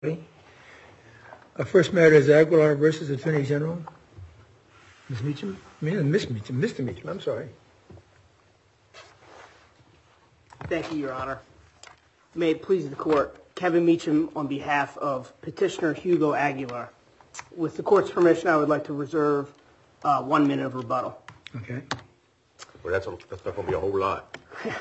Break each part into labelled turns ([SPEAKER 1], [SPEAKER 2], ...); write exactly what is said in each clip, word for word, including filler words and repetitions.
[SPEAKER 1] Our first matter is Aguilar versus Attorney General. Miz Meacham? I mean, Miss Meacham. Mister Meacham, I'm sorry.
[SPEAKER 2] Thank you, Your Honor. May it please the Court, Kevin Meacham on behalf of Petitioner Hugo Aguilar. With the Court's permission, I would like to reserve uh, one minute of rebuttal.
[SPEAKER 1] Okay.
[SPEAKER 3] Well, that's, a, that's not going to be a whole lot.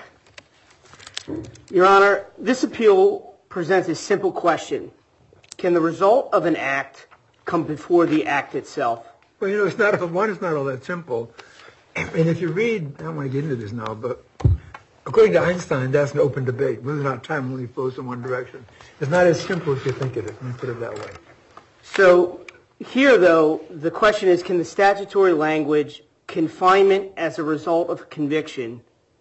[SPEAKER 2] Your Honor, this appeal presents a simple question. Can the result of an act come before the act itself?
[SPEAKER 1] Well, you know, it's not, one, it's not all that simple. And if you read, I don't want to get into this now, but according to Einstein, that's an open debate, whether or not time only flows in one direction. It's not as simple as you think it is, let me put it that way.
[SPEAKER 2] So here, though, the question is, can the statutory language confinement as a result of conviction,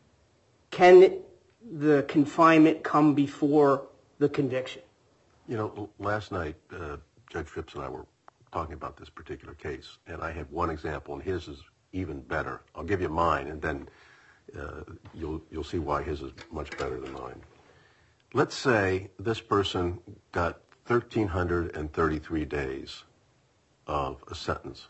[SPEAKER 2] can the confinement come before the conviction?
[SPEAKER 3] You know, last night, uh, Judge Phipps and I were talking about this particular case, and I had one example, and his is even better. I'll give you mine, and then uh, you'll you'll see why his is much better than mine. Let's say this person got one thousand three hundred thirty-three days of a sentence.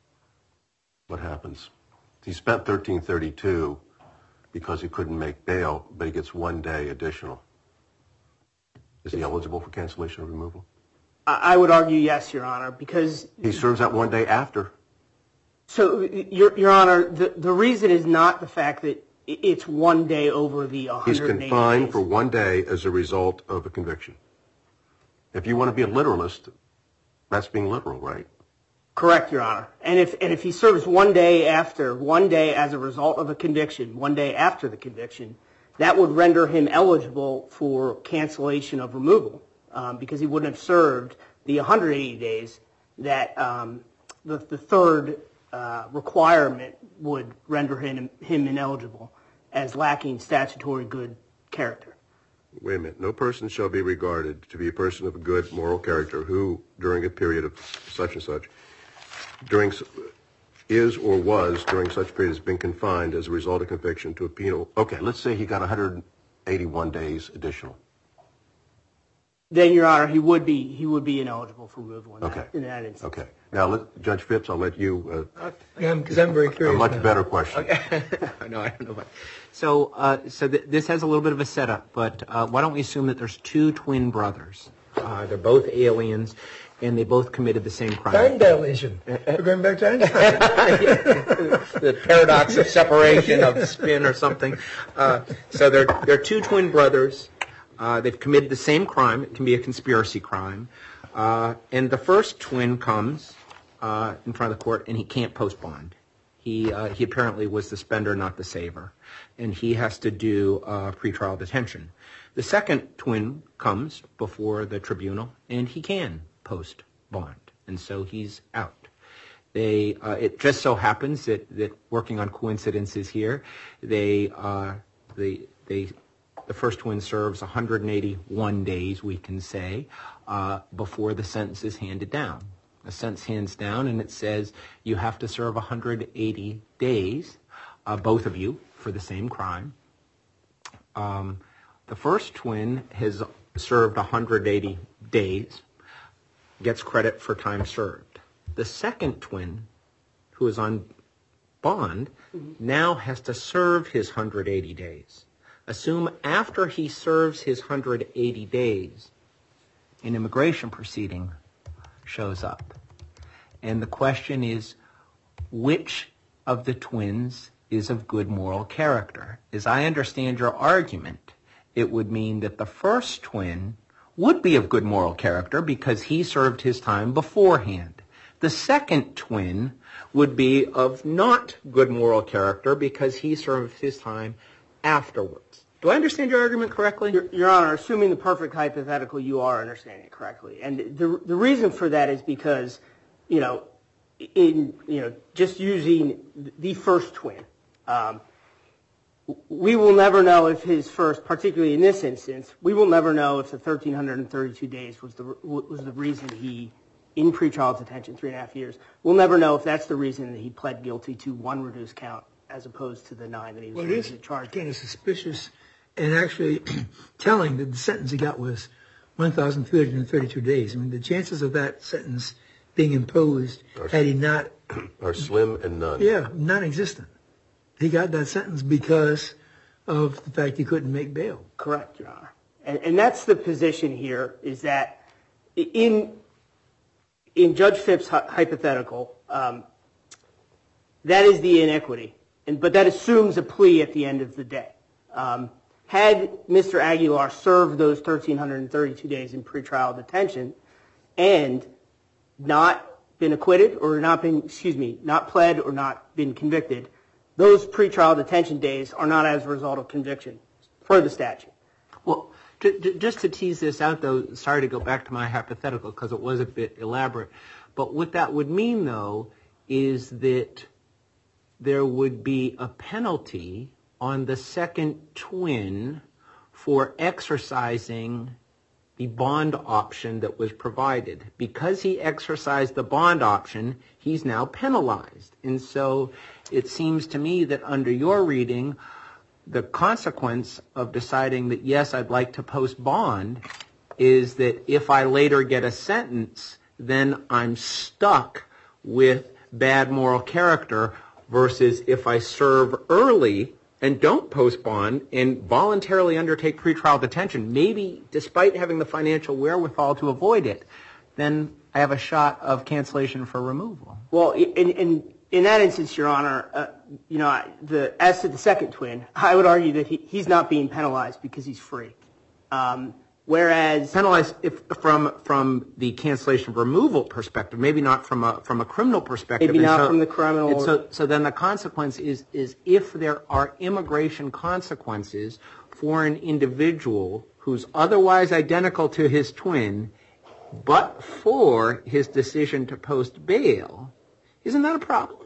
[SPEAKER 3] What happens? He spent one thousand three hundred thirty-two because he couldn't make bail, but he gets one day additional. Is he eligible for cancellation or removal?
[SPEAKER 2] I would argue yes, Your Honor, because
[SPEAKER 3] he serves that one day after.
[SPEAKER 2] So, Your, Your Honor, the, the reason is not the fact that it's one day over the one hundred eighty days.
[SPEAKER 3] He's confined for one day as a result of a conviction. If you want to be a literalist, that's being literal, right?
[SPEAKER 2] Correct, Your Honor. And if and if he serves one day after, one day as a result of a conviction, one day after the conviction, that would render him eligible for cancellation of removal um, because he wouldn't have served the one hundred eighty days that um, the, the third uh, requirement would render him, him ineligible as lacking statutory good character.
[SPEAKER 3] Wait a minute. No person shall be regarded to be a person of good moral character who, during a period of such and such, during is or was during such period has been confined as a result of conviction to a penal. Okay, let's say he got one hundred eighty-one days additional.
[SPEAKER 2] Then, Your Honor, he would be he would be ineligible for removal in,
[SPEAKER 3] okay.
[SPEAKER 2] that, in that instance.
[SPEAKER 3] Okay. Now, let, Judge Phipps, I'll let you. Uh,
[SPEAKER 1] yeah, because I'm very curious.
[SPEAKER 3] A much
[SPEAKER 1] now.
[SPEAKER 3] better question.
[SPEAKER 4] Okay. no, I don't know. What. So, uh, so th- this has a little bit of a setup, but uh, why don't we assume that there's two twin brothers? Uh, they're both aliens, and they both committed the same crime.
[SPEAKER 1] Time dilation. We're going back to Einstein.
[SPEAKER 4] The paradox of separation of spin or something. Uh, so they're they're two twin brothers. Uh, they've committed the same crime. It can be a conspiracy crime. Uh, and the first twin comes uh, in front of the court, and he can't post bond. He uh, he apparently was the spender, not the saver, and he has to do uh, pretrial detention. The second twin comes before the tribunal, and he can post bond, and so he's out. They uh, it just so happens that, that working on coincidences here, they uh, they they. The first twin serves one hundred eighty-one days, we can say, uh, before the sentence is handed down. The sentence hands down, and it says you have to serve one hundred eighty days, uh, both of you, for the same crime. Um, the first twin has served one hundred eighty days, gets credit for time served. The second twin, who is on bond, mm-hmm. now has to serve his one hundred eighty days. Assume after he serves his one hundred eighty days, an immigration proceeding shows up. And the question is, which of the twins is of good moral character? As I understand your argument, it would mean that the first twin would be of good moral character because he served his time beforehand. The second twin would be of not good moral character because he served his time afterwards. Do I understand your argument correctly?
[SPEAKER 2] Your, Your Honor, assuming the perfect hypothetical, you are understanding it correctly. And the the reason for that is because, you know, in you know, just using the first twin, um, we will never know if his first, particularly in this instance, we will never know if the one thousand three hundred thirty-two days was the was the reason he, in pretrial detention, three and a half years. We'll never know if that's the reason that he pled guilty to one reduced count as opposed to the nine that he was
[SPEAKER 1] well,
[SPEAKER 2] charged.
[SPEAKER 1] Kind of suspicious, and actually telling that the sentence he got was one thousand three hundred thirty-two days. I mean, the chances of that sentence being imposed had he not...
[SPEAKER 3] Are slim and none.
[SPEAKER 1] Yeah, non-existent. He got that sentence because of the fact he couldn't make bail.
[SPEAKER 2] Correct, Your Honor. And, and that's the position here, is that in in Judge Phipps' hypothetical, um, that is the inequity, and but that assumes a plea at the end of the day. Um, had Mister Aguilar served those one thousand three hundred thirty-two days in pretrial detention and not been acquitted or not been, excuse me, not pled or not been convicted, those pretrial detention days are not as a result of conviction for the statute.
[SPEAKER 4] Well, j- j- just to tease this out, though, sorry to go back to my hypothetical because it was a bit elaborate, but what that would mean, though, is that there would be a penalty on the second twin for exercising the bond option that was provided. Because he exercised the bond option, he's now penalized. And so it seems to me that under your reading, the consequence of deciding that, yes, I'd like to post bond is that if I later get a sentence, then I'm stuck with bad moral character, versus if I serve early and don't post bond and voluntarily undertake pretrial detention, maybe despite having the financial wherewithal to avoid it, then I have a shot of cancellation for removal.
[SPEAKER 2] Well, in in, in that instance, Your Honor, uh, you know, the as to the second twin, I would argue that he, he's not being penalized because he's free. Um, whereas
[SPEAKER 4] penalized if from from the cancellation of removal perspective, maybe not from a from a criminal perspective.
[SPEAKER 2] Maybe not
[SPEAKER 4] so,
[SPEAKER 2] from the criminal.
[SPEAKER 4] So so then the consequence is is if there are immigration consequences for an individual who's otherwise identical to his twin, but for his decision to post bail, isn't that a problem?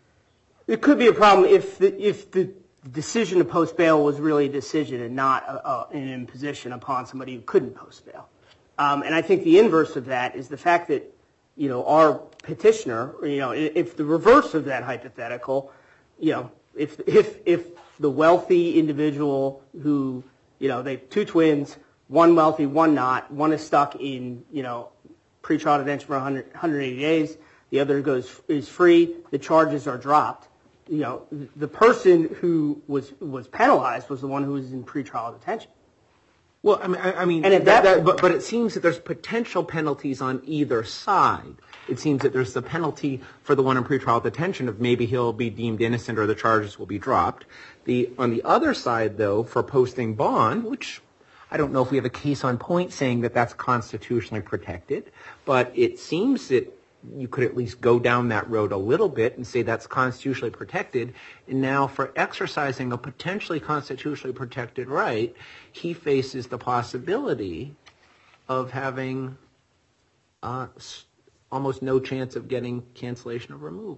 [SPEAKER 2] It could be a problem if the if the decision to post bail was really a decision and not a, a, an imposition upon somebody who couldn't post bail. Um, and I think the inverse of that is the fact that, you know, our petitioner, you know, if the reverse of that hypothetical, you know, if if if the wealthy individual who, you know, they two twins, one wealthy, one not, one is stuck in, you know, pretrial detention for one hundred, one hundred eighty days, the other goes is free, the charges are dropped. You know, the person who was was penalized was the one who was in pretrial detention.
[SPEAKER 4] Well, I mean, I, I mean,
[SPEAKER 2] and
[SPEAKER 4] that,
[SPEAKER 2] that,
[SPEAKER 4] that, but but it seems that there's potential penalties on either side. It seems that there's the penalty for the one in pretrial detention of maybe he'll be deemed innocent or the charges will be dropped. The on the other side, though, for posting bond, which I don't know if we have a case on point saying that that's constitutionally protected, but it seems that you could at least go down that road a little bit and say that's constitutionally protected. And now for exercising a potentially constitutionally protected right, he faces the possibility of having uh, almost no chance of getting cancellation of removal.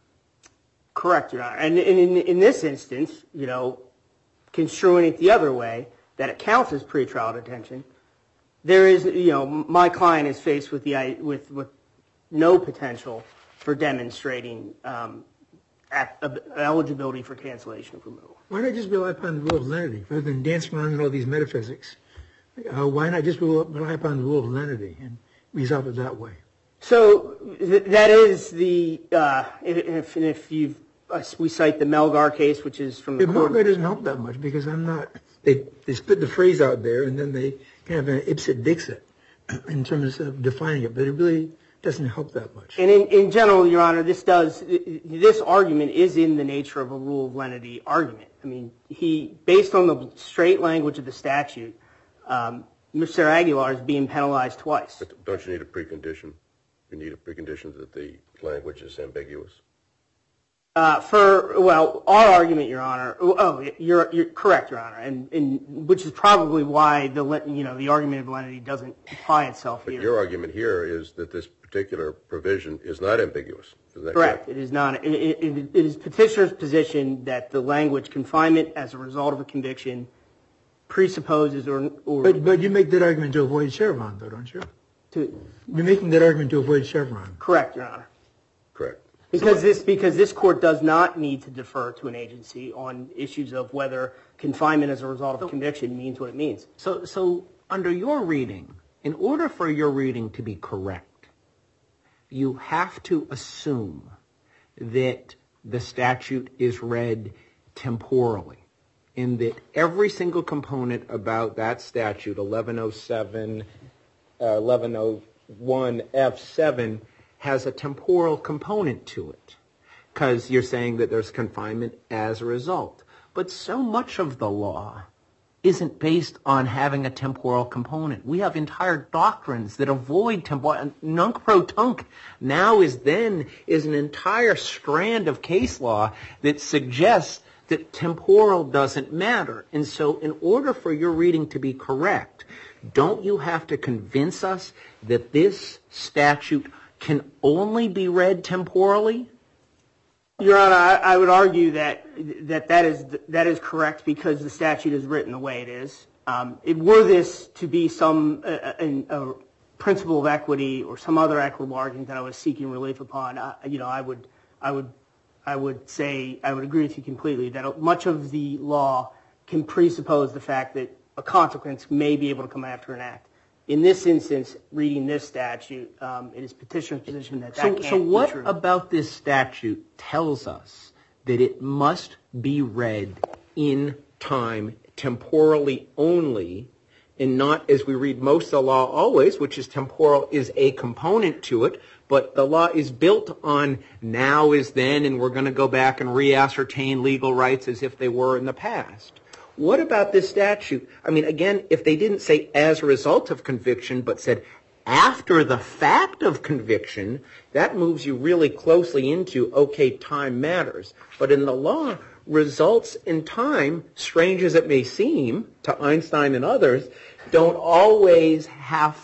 [SPEAKER 2] Correct, Your Honor. And in, in this instance, you know, construing it the other way, that it counts as pretrial detention, there is, you know, my client is faced with the with with no potential for demonstrating um, eligibility for cancellation of removal.
[SPEAKER 1] Why not just rely upon the rule of lenity rather than dancing around in all these metaphysics? Uh, why not just rely upon the rule of lenity and resolve it that way?
[SPEAKER 2] So th- that is the uh, if if you uh, we cite the Melgar case, which is from the
[SPEAKER 1] yeah,
[SPEAKER 2] court.
[SPEAKER 1] Melgar doesn't help that much because I'm not. They they spit the phrase out there and then they kind of an ipsit dixit in terms of defining it, but it really doesn't help that much.
[SPEAKER 2] And in, in general, Your Honor, this does this argument is in the nature of a rule of lenity argument. I mean, he based on the straight language of the statute, um, Mister Aguilar is being penalized twice.
[SPEAKER 3] But don't you need a precondition? You need a precondition that the language is ambiguous.
[SPEAKER 2] Uh, for well, our argument, Your Honor. Oh, you're you're correct, Your Honor, and, and which is probably why the you know the argument of lenity doesn't apply itself
[SPEAKER 3] but
[SPEAKER 2] here.
[SPEAKER 3] Your argument here is that this particular provision is not ambiguous. Is that
[SPEAKER 2] correct?
[SPEAKER 3] correct?
[SPEAKER 2] It is not. It, it, it is petitioner's position that the language confinement as a result of a conviction presupposes or or.
[SPEAKER 1] But but you make that argument to avoid Chevron, though, don't you?
[SPEAKER 2] To,
[SPEAKER 1] You're making that argument to avoid Chevron.
[SPEAKER 2] correct, Your Honor.
[SPEAKER 3] Correct.
[SPEAKER 2] Because this because this court does not need to defer to an agency on issues of whether confinement as a result of conviction means what it means.
[SPEAKER 4] So, so under your reading, in order for your reading to be correct, you have to assume that the statute is read temporally, in that every single component about that statute, eleven oh seven, uh, eleven oh one F seven, has a temporal component to it, because you're saying that there's confinement as a result. But so much of the law isn't based on having a temporal component. We have entire doctrines that avoid temporal. Nunc pro tunc now is then is an entire strand of case law that suggests that temporal doesn't matter. And so in order for your reading to be correct, don't you have to convince us that this statute can only be read temporally?
[SPEAKER 2] Your Honor, I, I would argue that that that is that is correct because the statute is written the way it is. Um, it were this to be some uh, a, a principle of equity or some other equitable argument that I was seeking relief upon, uh, you know, I would I would I would say I would agree with you completely that much of the law can presuppose the fact that a consequence may be able to come after an act. In this instance, reading this statute, um, it is petitioner's position that that
[SPEAKER 4] so,
[SPEAKER 2] can't
[SPEAKER 4] so what
[SPEAKER 2] be true.
[SPEAKER 4] about this statute tells us that it must be read in time, temporally only, and not as we read most of the law always, which is temporal is a component to it, but the law is built on now is then, and we're going to go back and re-ascertain legal rights as if they were in the past. What about this statute? I mean, again, if they didn't say as a result of conviction, but said after the fact of conviction, that moves you really closely into, okay, time matters. But in the law, results in time, strange as it may seem to Einstein and others, don't always have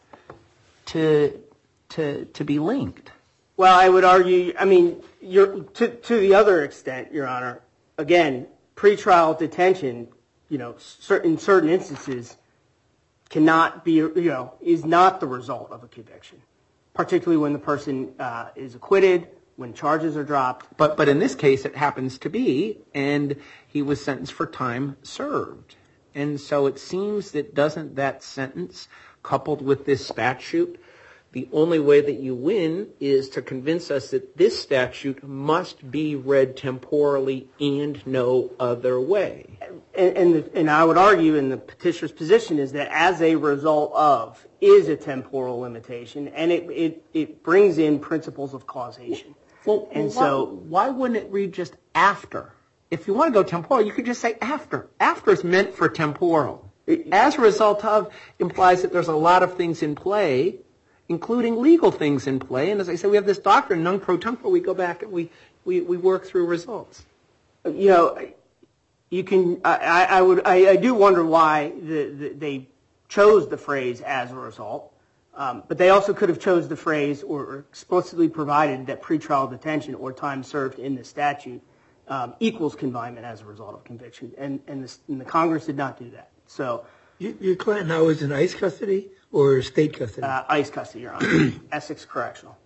[SPEAKER 4] to to to be linked.
[SPEAKER 2] Well, I would argue, I mean, you're, to, to the other extent, Your Honor, again, pretrial detention, you know, certain, in certain instances cannot be, you know, is not the result of a conviction, particularly when the person uh, is acquitted, when charges are dropped.
[SPEAKER 4] But but in this case, it happens to be, and he was sentenced for time served. And so it seems that doesn't that sentence, coupled with this statute, the only way that you win is to convince us that this statute must be read temporally and no other way.
[SPEAKER 2] And, and, the, and I would argue, in the petitioner's position, is that as a result of is a temporal limitation, and it it, it brings in principles of causation.
[SPEAKER 4] Well,
[SPEAKER 2] and
[SPEAKER 4] why,
[SPEAKER 2] so
[SPEAKER 4] why wouldn't it read just after? If you want to go temporal, you could just say after. After is meant for temporal. As a result of implies that there's a lot of things in play, including legal things in play. And as I said, we have this doctrine, non pro tunc, where we go back and we, we, we work through results.
[SPEAKER 2] You know, you can. I, I would. I, I do wonder why the, the, they chose the phrase "as a result," um, but they also could have chose the phrase or explicitly provided that pretrial detention or time served in the statute um, equals confinement as a result of conviction, and and the, and the Congress did not do that. So,
[SPEAKER 1] your client now is in ICE custody or state custody?
[SPEAKER 2] Uh, ICE custody, Your Honor. Essex Correctional.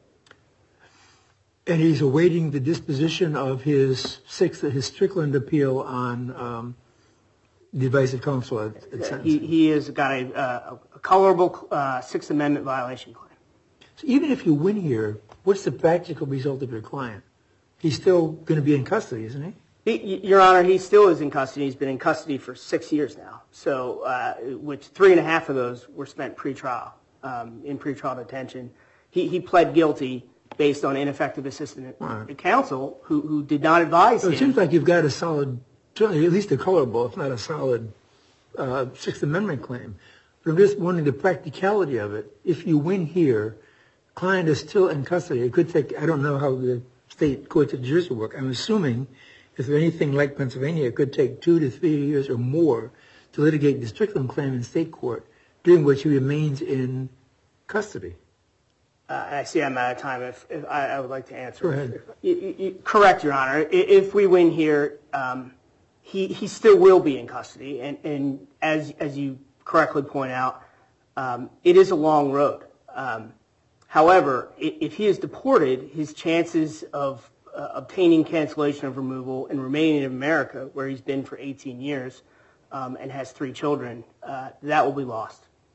[SPEAKER 1] And he's awaiting the disposition of his sixth, his Strickland appeal on um, the advice of counsel at, at sentencing.
[SPEAKER 2] He, he has got a, uh, a colorable uh, Sixth Amendment violation claim.
[SPEAKER 1] So even if you win here, what's the practical result of your client? He's still going to be in custody, isn't he?
[SPEAKER 2] He, Your Honor, he still is in custody. He's been in custody for six years now. So, uh, which three and a half of those were spent pretrial, um, in pretrial detention. He, he pled guilty based on ineffective assistance right. counsel who, who did not advise
[SPEAKER 1] so
[SPEAKER 2] him.
[SPEAKER 1] It seems like you've got a solid, certainly at least a colorable, if not a solid, uh, Sixth Amendment claim. But I'm just wondering the practicality of it. If you win here, client is still in custody. It could take, I don't know how the state courts of New Jersey work. I'm assuming if they're anything like Pennsylvania, it could take two to three years or more to litigate the Strickland claim in state court, during which he remains in custody.
[SPEAKER 2] Uh, I see I'm out of time. If, if I, I would like to answer.
[SPEAKER 1] Go ahead.
[SPEAKER 2] You, you, you, correct, Your Honor. If we win here, um, he he still will be in custody, and, and as as you correctly point out, um, it is a long road. Um, however, if he is deported, his chances of uh, obtaining cancellation of removal and remaining in America, where he's been for eighteen years, um, and has three children, uh, that will be lost.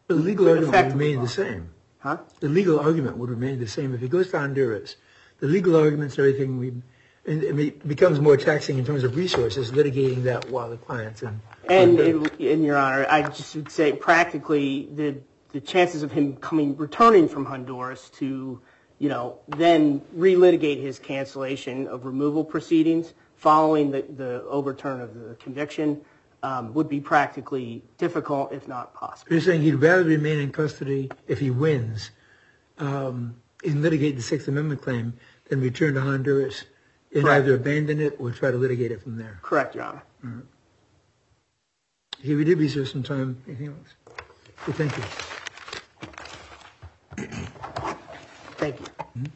[SPEAKER 1] The legal argument would
[SPEAKER 2] effectively
[SPEAKER 1] remain the
[SPEAKER 2] wrong.
[SPEAKER 1] same.
[SPEAKER 2] Huh?
[SPEAKER 1] The legal argument would remain the same. If he goes to Honduras, the legal arguments, everything, we, and it becomes more taxing in terms of resources, litigating that while the client's in.
[SPEAKER 2] And, in, in Your Honor, I just would say practically the the chances of him coming, returning from Honduras to, you know, then relitigate his cancellation of removal proceedings following the, the overturn of the conviction um, would be practically difficult, if not possible.
[SPEAKER 1] You're saying he'd rather remain in custody if he wins um, and litigate the Sixth Amendment claim than return to Honduras and
[SPEAKER 2] Correct.
[SPEAKER 1] either abandon it or try to litigate it from there.
[SPEAKER 2] Correct, Your Honor.
[SPEAKER 1] Mm-hmm. Okay, we did reserve some time. Anything else? Okay, thank you.
[SPEAKER 2] Thank you.
[SPEAKER 1] Mm-hmm.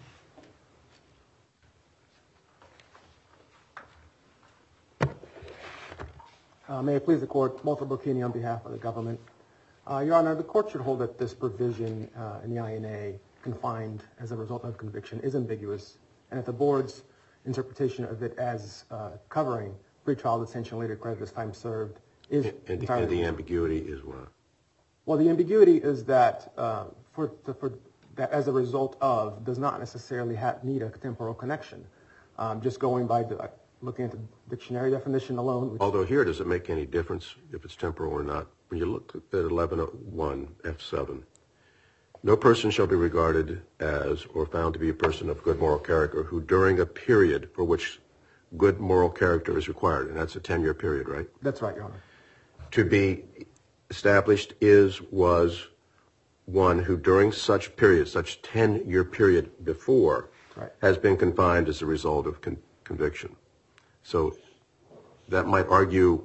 [SPEAKER 5] Uh, may it please the Court, Walter Burkini on behalf of the government. Uh, Your Honor, the Court should hold that this provision uh, in the I N A confined as a result of conviction is ambiguous, and that the Board's interpretation of it as uh, covering pretrial detention later credit as time served is
[SPEAKER 3] And,
[SPEAKER 5] entirely
[SPEAKER 3] and the
[SPEAKER 5] wrong.
[SPEAKER 3] ambiguity is what?
[SPEAKER 5] Well, the ambiguity is that uh, for, the, for that as a result of does not necessarily have, need a temporal connection. Um, just going by the, looking at the dictionary definition alone. Which
[SPEAKER 3] Although here, does it make any difference if it's temporal or not? When you look at eleven oh one F seven, no person shall be regarded as or found to be a person of good moral character who during a period for which good moral character is required, and that's a ten-year period, right?
[SPEAKER 5] That's right, Your Honor.
[SPEAKER 3] To be established is, was one who during such period, such ten-year period before,
[SPEAKER 5] Right.
[SPEAKER 3] has been confined as a result of con- conviction. So that might argue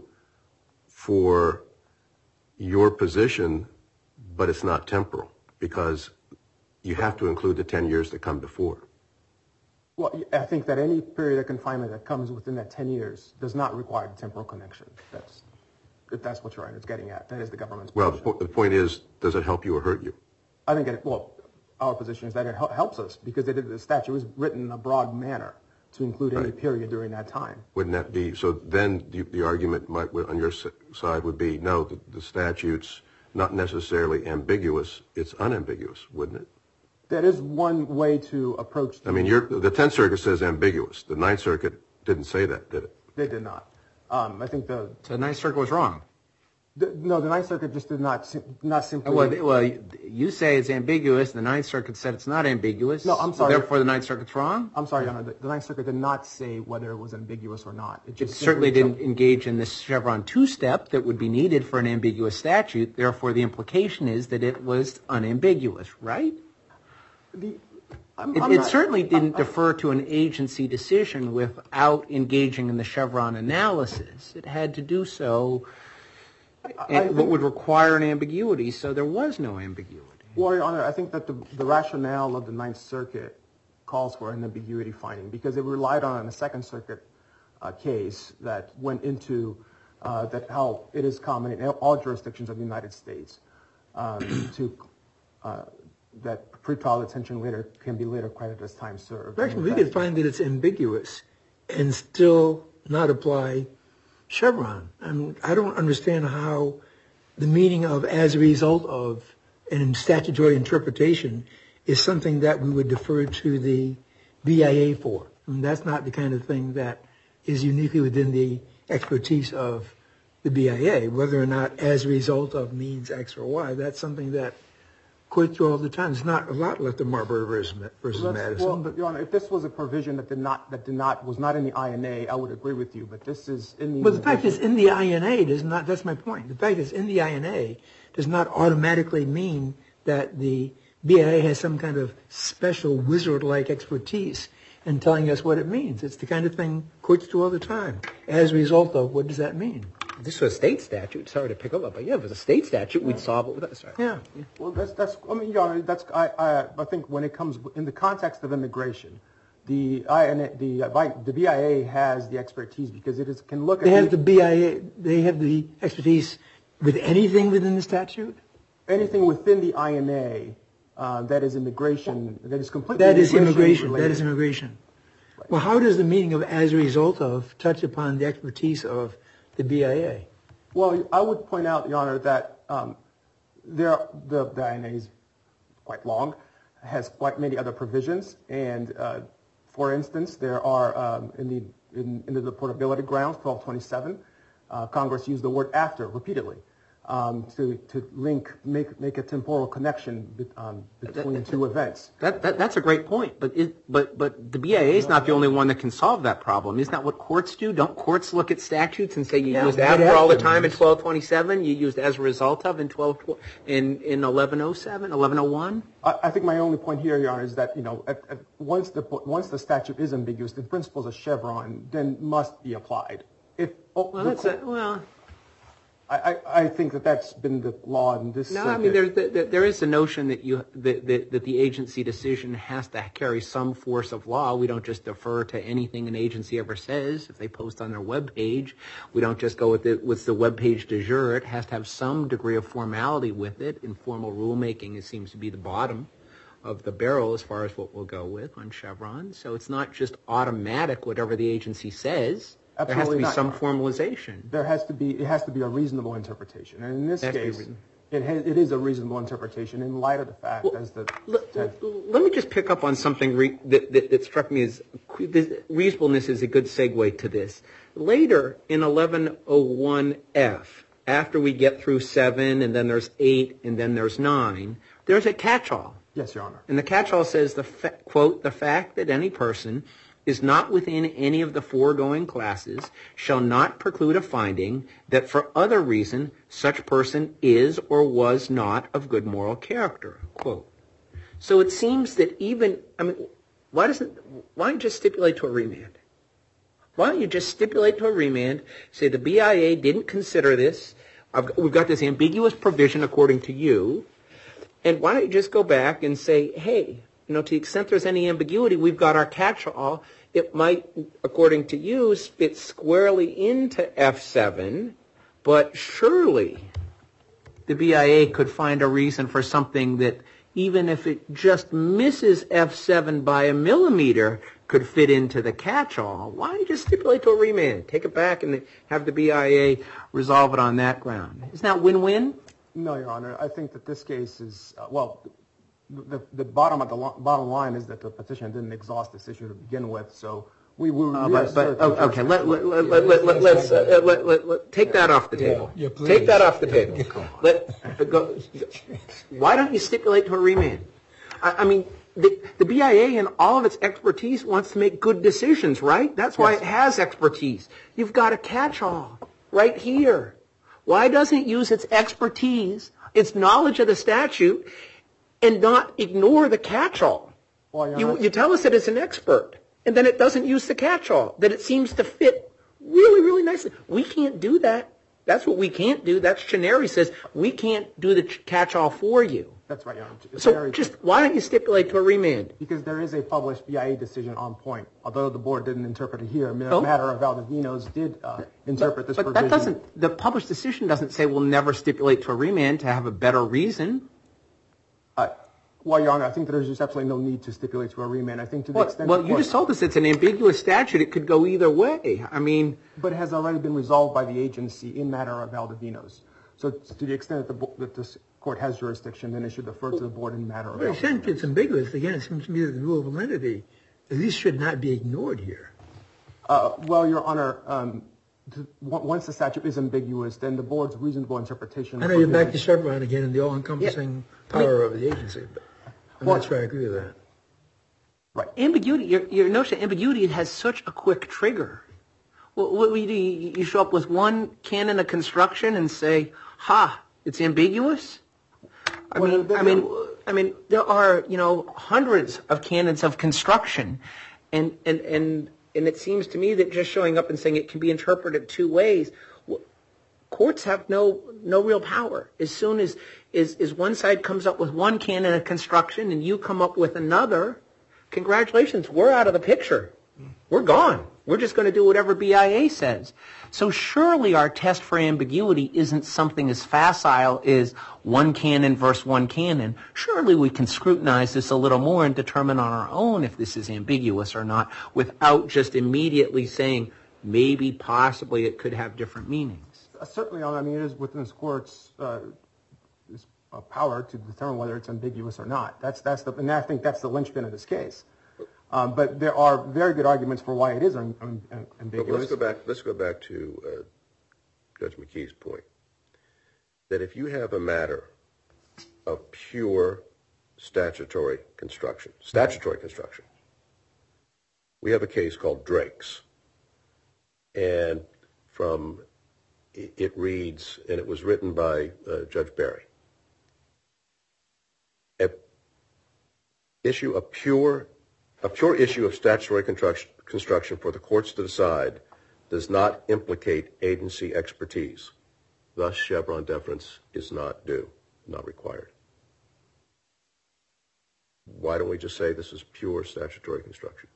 [SPEAKER 3] for your position, but it's not temporal because you have to include the ten years that come before.
[SPEAKER 5] Well, I think that any period of confinement that comes within that ten years does not require a temporal connection. That's, if that's what Your Honor is getting at. That is the government's
[SPEAKER 3] Well, the,
[SPEAKER 5] position.
[SPEAKER 3] po- the point is, does it help you or hurt you?
[SPEAKER 5] I think, it, well, our position is that it hel- helps us because it, the statute was written in a broad manner to include any
[SPEAKER 3] Right.
[SPEAKER 5] period during that time.
[SPEAKER 3] Wouldn't that be, so then the, the argument might, on your s- side would be, no, the, the statute's not necessarily ambiguous, it's unambiguous, wouldn't it?
[SPEAKER 5] That is one way to approach the...
[SPEAKER 3] I mean, you're, the Tenth Circuit says ambiguous. The Ninth Circuit didn't say that, did it?
[SPEAKER 5] They did not. Um, I think the,
[SPEAKER 4] So the Ninth Circuit was wrong.
[SPEAKER 5] the... No, the Ninth Circuit just did not, sim- not simply...
[SPEAKER 4] Well, th- well, you say it's ambiguous. The Ninth Circuit said it's not ambiguous.
[SPEAKER 5] No, I'm
[SPEAKER 4] so
[SPEAKER 5] sorry.
[SPEAKER 4] Therefore, the Ninth Circuit's wrong?
[SPEAKER 5] I'm sorry, Your Honor. The, the Ninth Circuit did not say whether it was ambiguous or not. It
[SPEAKER 4] It
[SPEAKER 5] just
[SPEAKER 4] certainly
[SPEAKER 5] simply-
[SPEAKER 4] didn't engage in this Chevron two-step that would be needed for an ambiguous statute. Therefore, the implication is that it was unambiguous, right?
[SPEAKER 5] The, I'm,
[SPEAKER 4] It,
[SPEAKER 5] I'm
[SPEAKER 4] it
[SPEAKER 5] not-
[SPEAKER 4] certainly didn't defer to an agency decision without engaging in the Chevron analysis. It had to do so
[SPEAKER 5] I
[SPEAKER 4] and what
[SPEAKER 5] think-
[SPEAKER 4] would require an ambiguity, so there was no ambiguity.
[SPEAKER 5] Well, Your Honor, I think that the, the rationale of the Ninth Circuit calls for an ambiguity finding because it relied on a Second Circuit uh, case that went into uh, that how it is common in all jurisdictions of the United States um, to uh, that pretrial detention later can be later credited as time served.
[SPEAKER 1] Actually, we could find that it's ambiguous and still not apply Chevron. I mean, I don't understand how the meaning of as a result of an statutory interpretation is something that we would defer to the B I A for. I mean, that's not the kind of thing that is uniquely within the expertise of the B I A. Whether or not as a result of means X or Y, that's something that courts do all the time. It's not a lot left of Marbury versus, versus
[SPEAKER 5] Well,
[SPEAKER 1] Madison.
[SPEAKER 5] well,
[SPEAKER 1] but
[SPEAKER 5] Your Honor, if this was a provision that did not that did not was not in the I N A, I would agree with you. But this is in the.
[SPEAKER 1] But the fact is, in the I N A does not. That's my point. The fact is, in the I N A does not automatically mean that the B I A has some kind of special wizard-like expertise in telling us what it means. It's the kind of thing courts do all the time. As a result of, what does that mean?
[SPEAKER 4] This was a state statute. Sorry to pick up, but yeah, if it was a state statute, we'd solve it with that. Sorry.
[SPEAKER 1] Yeah.
[SPEAKER 5] Well, that's that's. I mean, Your Honor, that's. I I, I think when it comes in the context of immigration, the I N A, the uh, the B I A has the expertise because it is can look at.
[SPEAKER 1] They have the B I A. They have the expertise with anything within the statute.
[SPEAKER 5] anything within the I N A uh, that is immigration, that is completely
[SPEAKER 1] That is immigration.
[SPEAKER 5] related.
[SPEAKER 1] That is immigration. Well, how does the meaning of as a result of touch upon the expertise of the B I A?
[SPEAKER 5] Well, I would point out, Your Honor, that um, there, the, the I N A is quite long, has quite many other provisions, and uh, for instance, there are um, in the in, in the deportability grounds, twelve twenty-seven, uh, Congress used the word after repeatedly um, to to link make make a temporal connection be, um, between
[SPEAKER 4] that,
[SPEAKER 5] two events.
[SPEAKER 4] That, that that's a great point, but it, but but the B I A is not the only one that can solve that problem. Isn't that what courts do? Don't courts look at statutes and say you
[SPEAKER 1] Yeah,
[SPEAKER 4] used
[SPEAKER 1] but
[SPEAKER 4] after all the
[SPEAKER 1] after
[SPEAKER 4] time in
[SPEAKER 1] means-
[SPEAKER 4] twelve twenty-seven, you used as a result of in twelve in in eleven oh seven, eleven oh one?
[SPEAKER 5] I, I think my only point here, Your Honor, is that you know at, at once the once the statute is ambiguous, the principles of Chevron then must be applied. If oh,
[SPEAKER 4] Well,
[SPEAKER 5] the
[SPEAKER 4] that's
[SPEAKER 5] court-
[SPEAKER 4] a, well.
[SPEAKER 5] I, I, I think that that's been the law in this.
[SPEAKER 4] No,
[SPEAKER 5] circuit.
[SPEAKER 4] I mean there, there there is a notion that you that, that that the agency decision has to carry some force of law. We don't just defer to anything an agency ever says. If they post on their web page, we don't just go with it with the web page de jure. It has to have some degree of formality with it. Informal rulemaking, it seems to be the bottom of the barrel as far as what we'll go with on Chevron. So it's not just automatic whatever the agency says. There has to
[SPEAKER 5] Absolutely
[SPEAKER 4] be
[SPEAKER 5] not.
[SPEAKER 4] some formalization.
[SPEAKER 5] There has to be it has to be a reasonable interpretation, and in this
[SPEAKER 4] It has to be
[SPEAKER 5] case,
[SPEAKER 4] reason-
[SPEAKER 5] it has, it is a reasonable interpretation in light of the fact as the.
[SPEAKER 4] Let, let me just pick up on something re, that, that, that struck me as this, reasonableness is a good segue to this. Later in eleven oh one F, after we get through seven and then there's eight and then there's nine, there's a catch-all.
[SPEAKER 5] Yes, Your Honor.
[SPEAKER 4] And the catch-all says, the fa- quote, the fact that any person is not within any of the foregoing classes shall not preclude a finding that for other reason such person is or was not of good moral character, quote. So it seems that even, I mean, why doesn't, why don't you just stipulate to a remand? Why don't you just stipulate to a remand, say the B I A didn't consider this, I've, we've got this ambiguous provision according to you, and why don't you just go back and say, hey, you know, to the extent there's any ambiguity, we've got our catch-all. It might, according to you, fit squarely into F seven, but surely the B I A could find a reason for something that, even if it just misses F seven by a millimeter, could fit into the catch-all. Why don't you just stipulate to a remand? Take it back and have the B I A resolve it on that ground. Isn't that win-win?
[SPEAKER 5] No, Your Honor. I think that this case is uh, well. The, the bottom of the lo- bottom line is that the petition didn't exhaust this issue to begin with, so we will.
[SPEAKER 4] Uh, but, but oh, okay, let, let, let, let, let, let, let's uh, let, let, let, take that off the table.
[SPEAKER 1] Yeah, please.
[SPEAKER 4] Take that off the table. Let go. Why don't you stipulate to a remand? I, I mean, the, the B I A and all of its expertise wants to make good decisions, right? That's why
[SPEAKER 5] Yes.
[SPEAKER 4] it has expertise. You've got a catch-all right here. Why doesn't it use its expertise, its knowledge of the statute, and not ignore the catch-all?
[SPEAKER 5] Well, Your
[SPEAKER 4] You,
[SPEAKER 5] Honor,
[SPEAKER 4] you tell us that it's an expert, and then it doesn't use the catch-all, that it seems to fit really, really nicely. We can't do that. That's what we can't do. That's Chenery says, we can't do the ch- catch-all for you.
[SPEAKER 5] that's right, Your Honor. It's
[SPEAKER 4] So
[SPEAKER 5] very-
[SPEAKER 4] just, why don't you stipulate to a remand?
[SPEAKER 5] because there is a published B I A decision on point. Although the board didn't interpret it here,
[SPEAKER 4] Oh.
[SPEAKER 5] matter of Valdivinos did uh, interpret this
[SPEAKER 4] But
[SPEAKER 5] provision.
[SPEAKER 4] that doesn't, the published decision doesn't say we'll never stipulate to a remand to have a better reason.
[SPEAKER 5] Uh, well, Your Honor, I think there's just absolutely no need to stipulate to a remand. I think to the
[SPEAKER 4] Well,
[SPEAKER 5] extent.
[SPEAKER 4] well
[SPEAKER 5] the
[SPEAKER 4] you
[SPEAKER 5] court-
[SPEAKER 4] just told us it's an ambiguous statute. It could go either way. I mean,
[SPEAKER 5] But it has already been resolved by the agency in matter of Valdivinos. So to the extent that, the, bo- that this court has jurisdiction, then it should defer to the board in matter of
[SPEAKER 1] But it shouldn't
[SPEAKER 5] Valdivinos.
[SPEAKER 1] it's ambiguous. Again, it seems to me that the rule of validity, at least should not be ignored here.
[SPEAKER 5] Uh, well, Your Honor, um, to, on- once the statute is ambiguous, then the board's reasonable interpretation.
[SPEAKER 1] I
[SPEAKER 5] of
[SPEAKER 1] know you're back to
[SPEAKER 5] provision-
[SPEAKER 1] Chevron again and the all-encompassing
[SPEAKER 4] Yeah. I mean-
[SPEAKER 1] power of the agency, but I'm
[SPEAKER 5] Well-
[SPEAKER 1] not sure I agree with that.
[SPEAKER 5] Right.
[SPEAKER 4] ambiguity, your, your notion of ambiguity has such a quick trigger. What, what do you do? You you show up with one canon of construction and say, ha, it's ambiguous? I
[SPEAKER 5] Well,
[SPEAKER 4] mean,
[SPEAKER 5] there-
[SPEAKER 4] I mean, I mean, there are, you know, hundreds of canons of construction. And, and, and, and it seems to me that just showing up and saying it can be interpreted two ways, well, courts have no no real power. As soon as, as, as one side comes up with one canon of construction and you come up with another, congratulations, we're out of the picture. We're gone. We're just going to do whatever B I A says. So surely our test for ambiguity isn't something as facile as one canon versus one canon. Surely we can scrutinize this a little more and determine on our own if this is ambiguous or not without just immediately saying maybe, possibly it could have different meanings.
[SPEAKER 5] Uh, certainly, Your Honor, I mean, it is within this court's uh, this, uh, power to determine whether it's ambiguous or not. That's that's the and I think that's the linchpin of this case. Um, but there are very good arguments for why it is un, un, un, ambiguous.
[SPEAKER 3] But let's go back. Let's go back to uh, Judge McKee's point that if you have a matter of pure statutory construction, statutory construction, we have a case called Drake's, and from it reads, and it was written by uh, Judge Barry. A issue a pure a pure issue of statutory construction construction for the courts to decide does not implicate agency expertise. Thus, Chevron deference is not due, not required. Why don't we just say this is pure statutory construction?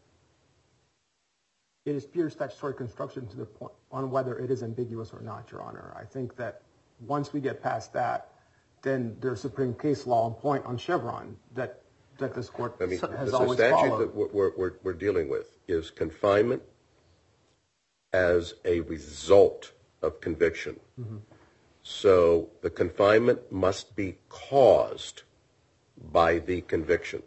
[SPEAKER 5] It is pure statutory construction to the point on whether it is ambiguous or not, Your Honor. I think that once we get past that, then there's Supreme case law on point on Chevron that that this court
[SPEAKER 3] I mean,
[SPEAKER 5] has
[SPEAKER 3] the
[SPEAKER 5] always
[SPEAKER 3] statute
[SPEAKER 5] followed.
[SPEAKER 3] that we're, we're, we're dealing with is confinement as a result of conviction. Mm-hmm. So the confinement must be caused by the conviction.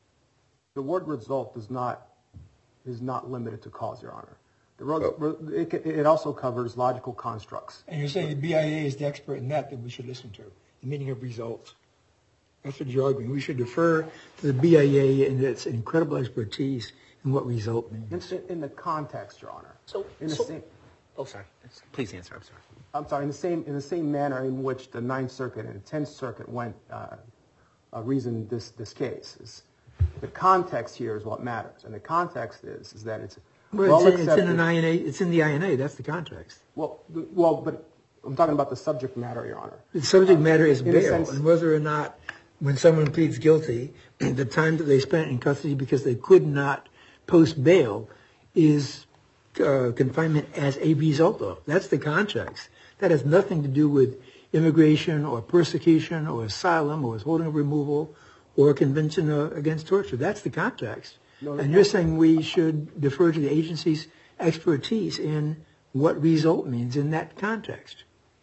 [SPEAKER 5] The word result does not is not limited to cause, Your Honor. The ro- oh. it, it also covers logical constructs.
[SPEAKER 1] And you're saying the B I A is the expert in that that we should listen to, the meaning of results. That's what you're arguing. We should defer to the B I A and its incredible expertise in what result means.
[SPEAKER 5] In, in the context, Your Honor.
[SPEAKER 4] So,
[SPEAKER 5] in the
[SPEAKER 4] so
[SPEAKER 5] same,
[SPEAKER 4] oh, sorry. Please answer. I'm sorry.
[SPEAKER 5] I'm sorry. In the same in the same manner in which the Ninth Circuit and the Tenth Circuit went uh, uh, reasoned this this case. Is, the context here is what matters, and the context is is that it's
[SPEAKER 1] well,
[SPEAKER 5] well
[SPEAKER 1] it's, in,
[SPEAKER 5] accepted.
[SPEAKER 1] it's in an I N A. It's in the I N A. That's the context.
[SPEAKER 5] Well, the, well, but I'm talking about the subject matter, Your Honor.
[SPEAKER 1] The subject matter is
[SPEAKER 5] in
[SPEAKER 1] bail,
[SPEAKER 5] sense,
[SPEAKER 1] and whether or not, when someone pleads guilty, the time that they spent in custody because they could not post bail is uh, confinement as a result of. That's the context. That has nothing to do with immigration or persecution or asylum or withholding of removal or convention uh, against torture. That's the context. No, and you're saying we should defer to the agency's expertise in what result means in that context.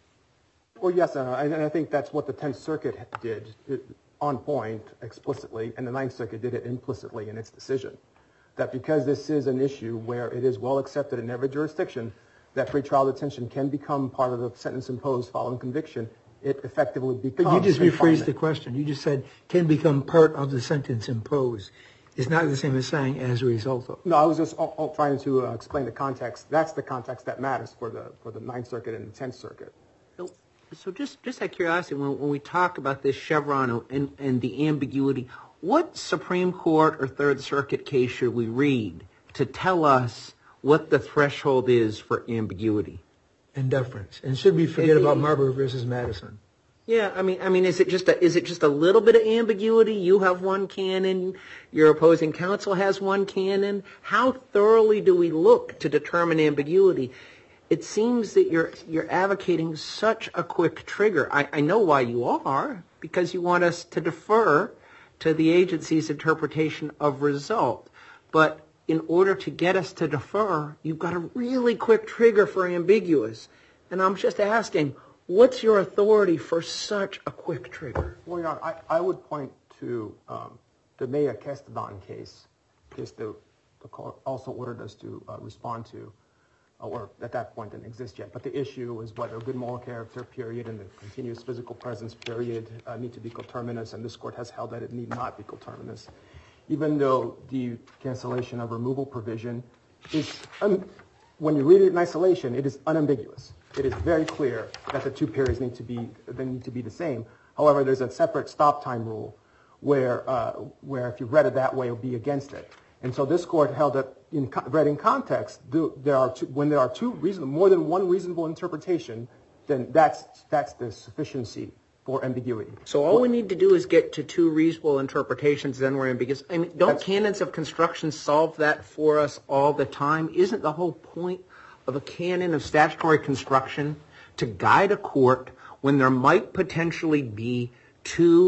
[SPEAKER 5] Well, yes, uh, and I think that's what the Tenth Circuit did it, on point explicitly, and the Ninth Circuit did it implicitly in its decision. That because this is an issue where it is well accepted in every jurisdiction that pretrial detention can become part of the sentence imposed following conviction, it effectively becomes.
[SPEAKER 1] But you just rephrased
[SPEAKER 5] confinement.
[SPEAKER 1] the question. You just said can become part of the sentence imposed. It's not the same as saying as a result of.
[SPEAKER 5] No, I was just all, all trying to uh, explain the context. That's the context that matters for the for the Ninth Circuit and the Tenth Circuit.
[SPEAKER 4] So, so just just out of curiosity, when, when we talk about this Chevron and, and the ambiguity, what Supreme Court or Third Circuit case should we read to tell us what the threshold is for ambiguity?
[SPEAKER 1] And deference. And should we forget
[SPEAKER 4] It-
[SPEAKER 1] about Marbury versus Madison?
[SPEAKER 4] Yeah, I mean, I mean, is it just a is it just a little bit of ambiguity? You have one canon, your opposing counsel has one canon. How thoroughly do we look to determine ambiguity? It seems that you're you're advocating such a quick trigger. I, I know why you are, because you want us to defer to the agency's interpretation of result. But in order to get us to defer, you've got a really quick trigger for ambiguous. And I'm just asking, what's your authority for such a quick trigger?
[SPEAKER 5] Well, Your Honor, I, I would point to um, the Maya Castadon case, case the, the court also ordered us to uh, respond to, uh, or at that point didn't exist yet. But the issue is whether good moral character period and the continuous physical presence period uh, need to be coterminous, and this court has held that it need not be coterminous. Even though the cancellation of removal provision is, un- when you read it in isolation, it is unambiguous. It is very clear that the two periods need to be they need to be the same. However, there's a separate stop time rule where uh, where if you read it that way, it would be against it. And so this court held that in read in context, do, there are two, when there are two reasonable, more than one reasonable interpretation, then that's that's the sufficiency for ambiguity.
[SPEAKER 4] So all we need to do is get to two reasonable interpretations, then we're ambiguous. I mean, don't
[SPEAKER 5] That's-
[SPEAKER 4] canons of construction solve that for us all the time? Isn't the whole point of a canon of statutory construction to guide a court when there might potentially be two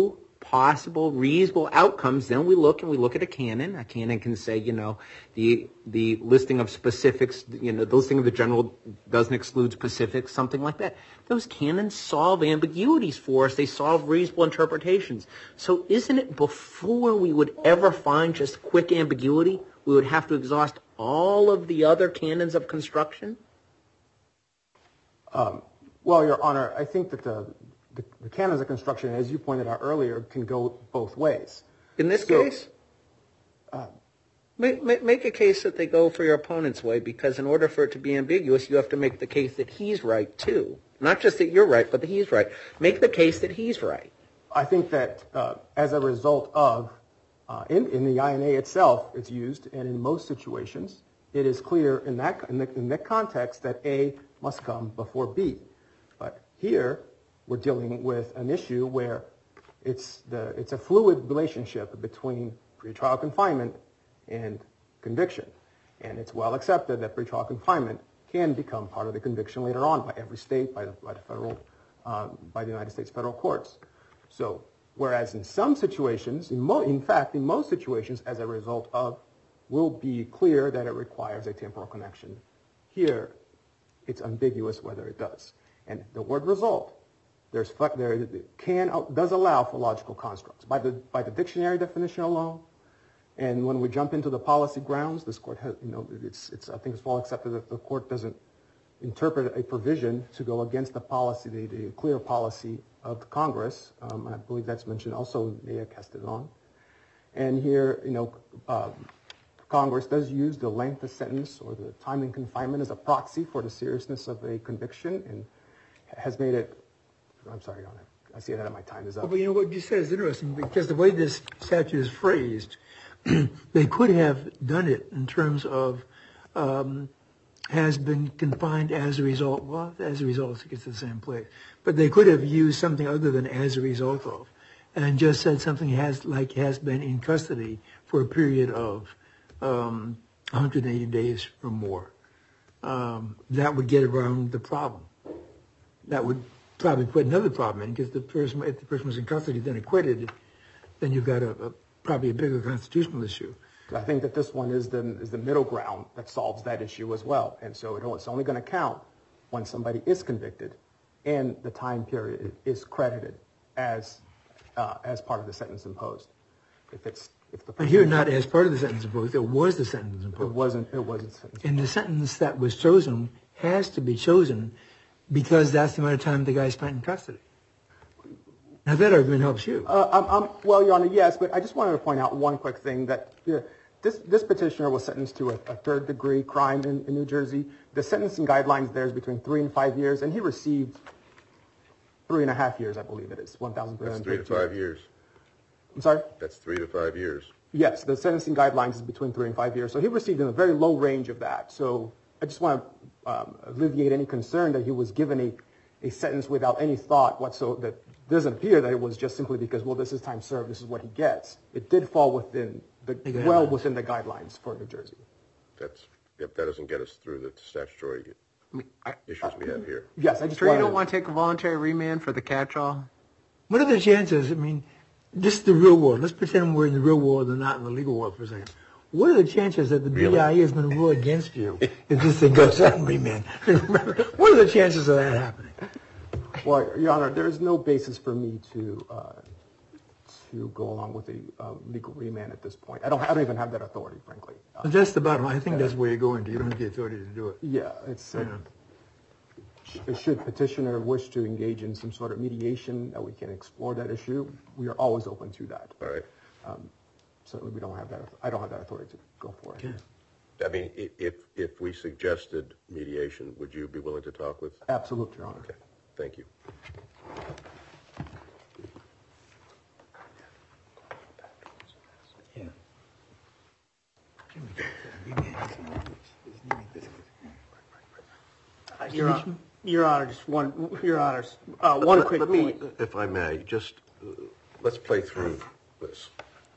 [SPEAKER 4] possible reasonable outcomes, then we look and we look at a canon. A canon can say, you know, the the listing of specifics, you know, the listing of the general doesn't exclude specifics, something like that. Those canons solve ambiguities for us. They solve reasonable interpretations. So isn't it before we would ever find just quick ambiguity, we would have to exhaust all of the other canons of construction?
[SPEAKER 5] Um, well, Your Honor, I think that the, the, the canons of construction, as you pointed out earlier, can go both ways.
[SPEAKER 4] In this
[SPEAKER 5] So,
[SPEAKER 4] case? Uh, make, make, make a case that they go for your opponent's way, because in order for it to be ambiguous, you have to make the case that he's right, too. Not just that you're right, but that he's right. Make the case that he's right.
[SPEAKER 5] I think that uh, as a result of, uh, in, in the I N A itself, it's used, and in most situations, it is clear in that, in, the, in that context that A must come before B. But here, we're dealing with an issue where it's, the, it's a fluid relationship between pretrial confinement and conviction. And it's well accepted that pretrial confinement can become part of the conviction later on by every state, by the, by the federal, uh, by the United States federal courts. So, whereas in some situations, in, mo- in fact, in most situations, as a result of, will be clear that it requires a temporal connection. Here, it's ambiguous whether it does. And the word result, there's there can does allow for logical constructs by the by the dictionary definition alone. And when we jump into the policy grounds, this court has, you know, it's it's I think it's well accepted that the court doesn't interpret a provision to go against the policy, the, the clear policy of the Congress. Um, I believe that's mentioned also in Mea Castellon. And here, you know, uh, Congress does use the length of sentence or the time in confinement as a proxy for the seriousness of a conviction, and has made it. I'm sorry, Your Honor. I see that my time is up.
[SPEAKER 1] Oh, but you know what you said is interesting, because the way this statute is phrased, they could have done it in terms of um, has been confined as a result. Well, as a result, it gets to the same place. But they could have used something other than as a result of, and just said something has like has been in custody for a period of um, one hundred eighty days or more. Um, that would get around the problem. That would probably put another problem in, because the person, if the person was in custody then acquitted, then you've got a, a probably a bigger constitutional issue.
[SPEAKER 5] I think that this one is the is the middle ground that solves that issue as well. And so it's only going to count when somebody is convicted and the time period is credited as uh, as part of the sentence imposed. If it's if the
[SPEAKER 1] But here, not as part of the sentence imposed, it was the sentence imposed.
[SPEAKER 5] It wasn't. It wasn't sentence.
[SPEAKER 1] And the sentence that was chosen has to be chosen because that's the amount of time the guy spent in custody. Now that argument helps you.
[SPEAKER 5] Uh, I'm, I'm, well, Your Honor, yes, but I just wanted to point out one quick thing that yeah, this this petitioner was sentenced to a, a third degree crime in, in New Jersey. The sentencing guidelines there is between three and five years, and he received three and a half years, I believe it is, one thousand three hundred.
[SPEAKER 3] That's three to five years.
[SPEAKER 5] I'm sorry?
[SPEAKER 3] That's three to five years.
[SPEAKER 5] Yes, the sentencing guidelines is between three and five years. So he received in a very low range of that. So I just want to um, alleviate any concern that he was given a, a sentence without any thought whatsoever. That doesn't appear that it was just simply because, well, this is time served, this is what he gets. It did fall within the,
[SPEAKER 1] The
[SPEAKER 5] well
[SPEAKER 1] guidelines.
[SPEAKER 5] within the guidelines for New Jersey.
[SPEAKER 3] That's yep, that doesn't get us through the statutory
[SPEAKER 4] I mean, I,
[SPEAKER 3] issues we have here.
[SPEAKER 5] Yes, I just
[SPEAKER 4] sure you
[SPEAKER 5] wanted
[SPEAKER 4] don't want to take a voluntary remand for the catch-all?
[SPEAKER 1] What are the chances? I mean, this is the real world. Let's pretend we're in the real world and not in the legal world for a second. What are the chances that the
[SPEAKER 3] Really?
[SPEAKER 1] B I E is going to rule against you if this thing goes on remand? What are the chances of that happening?
[SPEAKER 5] Well, Your Honor, there is no basis for me to uh, to go along with a uh, legal remand at this point. I don't. I don't even have that authority, frankly. Uh,
[SPEAKER 1] But that's the bottom line. I think that's where you're going to. You don't have the authority to do it.
[SPEAKER 5] yeah, it's. Uh, Should petitioner wish to engage in some sort of mediation that we can explore that issue, we are always open to that.
[SPEAKER 3] All right.
[SPEAKER 5] Um, certainly, we don't have that. I don't have that authority to go for it.
[SPEAKER 1] Okay.
[SPEAKER 3] I mean, i- if if we suggested mediation, would you be willing to talk with?
[SPEAKER 5] Absolutely, Your Honor.
[SPEAKER 3] Okay. Thank you.
[SPEAKER 1] Yeah.
[SPEAKER 2] Uh, Your, Hon- Your Honor, just one. Your Honor, uh, one
[SPEAKER 3] Let-
[SPEAKER 2] quick
[SPEAKER 3] let me,
[SPEAKER 2] point.
[SPEAKER 3] if I may, just uh, let's play through this.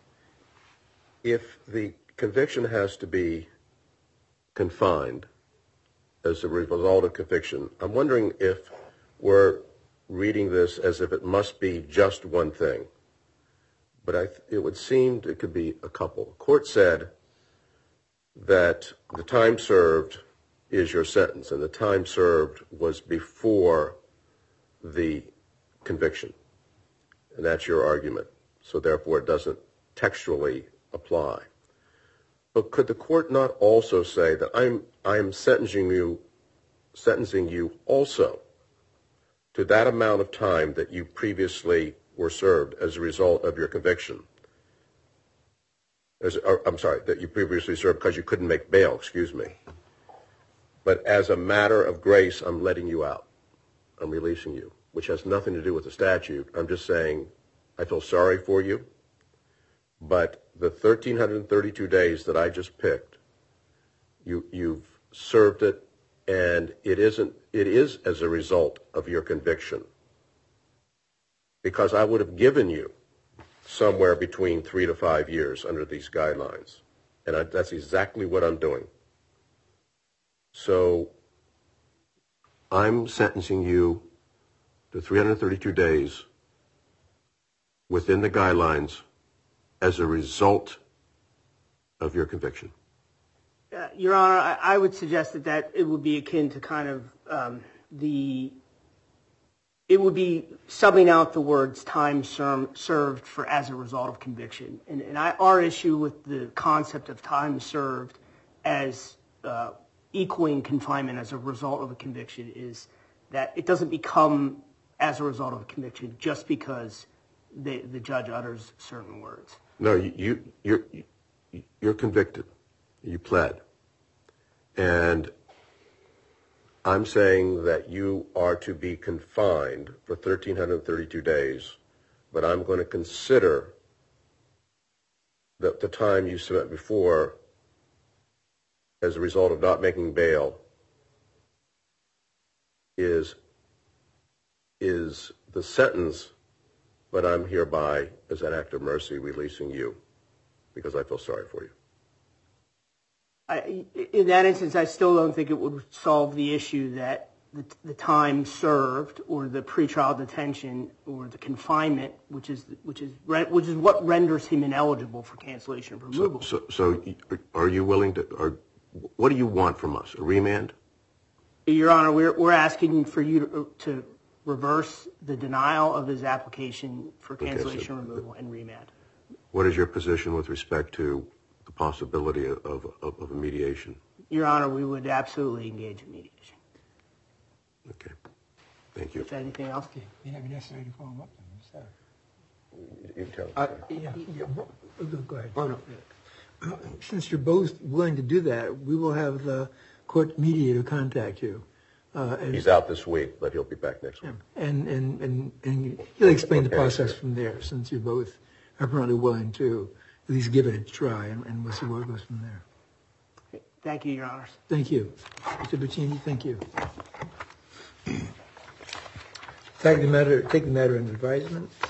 [SPEAKER 3] If the conviction has to be confined as a result of conviction, I'm wondering if we're reading this as if it must be just one thing. but I, it would seem it could be a couple. The court said that the time served is your sentence, and the time served was before the conviction, and that's your argument. So therefore, it doesn't textually apply. But could the court not also say that I'm I'm sentencing you, sentencing you also to that amount of time that you previously were served as a result of your conviction? As, or, I'm sorry, that you previously served because you couldn't make bail. Excuse me. But as a matter of grace, I'm letting you out. I'm releasing you, which has nothing to do with the statute. I'm just saying I feel sorry for you, but the one thousand three hundred thirty-two days that I just picked, you, you've served it, and it isn't. It is as a result of your conviction, because I would have given you somewhere between three to five years under these guidelines, and I, that's exactly what I'm doing. So I'm sentencing you to three hundred thirty-two days within the guidelines as a result of your conviction.
[SPEAKER 2] Uh, Your Honor, I, I would suggest that, that it would be akin to kind of um, the, it would be subbing out the words time ser- served for as a result of conviction. And, and I, our issue with the concept of time served as uh, equaling confinement as a result of a conviction is that it doesn't become as a result of a conviction just because the, the judge utters certain words.
[SPEAKER 3] No, you, you, you're, you're convicted. You pled. And I'm saying that you are to be confined for one thousand three hundred thirty-two days, but I'm going to consider the, the time you spent before as a result of not making bail is, is the sentence, but I'm hereby, as an act of mercy, releasing you because I feel sorry for you.
[SPEAKER 2] I, in that instance, I still don't think it would solve the issue that the, the time served or the pretrial detention or the confinement, which is which is which is what renders him ineligible for cancellation of removal.
[SPEAKER 3] So, so, so are you willing to, or what do you want from us? A remand?
[SPEAKER 2] Your Honor, we're we're asking for you to, to reverse the denial of his application for cancellation
[SPEAKER 3] okay, so
[SPEAKER 2] removal and remand.
[SPEAKER 3] What is your position with respect to the possibility of, of, of a mediation?
[SPEAKER 2] Your Honor, we would absolutely engage in mediation.
[SPEAKER 3] Okay. Thank you.
[SPEAKER 2] Is there anything else?
[SPEAKER 1] It may not be necessary to follow up on this.
[SPEAKER 3] You can tell.
[SPEAKER 1] Uh, yeah, yeah, go ahead. Oh, no. Since you're both willing to do that, we will have the court mediator contact you. Uh, and,
[SPEAKER 3] He's out this week, but he'll be back next week.
[SPEAKER 1] and, and, and, and he'll explain the
[SPEAKER 3] Okay,
[SPEAKER 1] process
[SPEAKER 3] sure.
[SPEAKER 1] from there, since you both are apparently willing to at least give it a try, and, and we'll see where it goes from there.
[SPEAKER 2] Thank you, Your Honors.
[SPEAKER 1] Thank you. Mister Buccini, thank you. Take the matter, take the matter into advisement.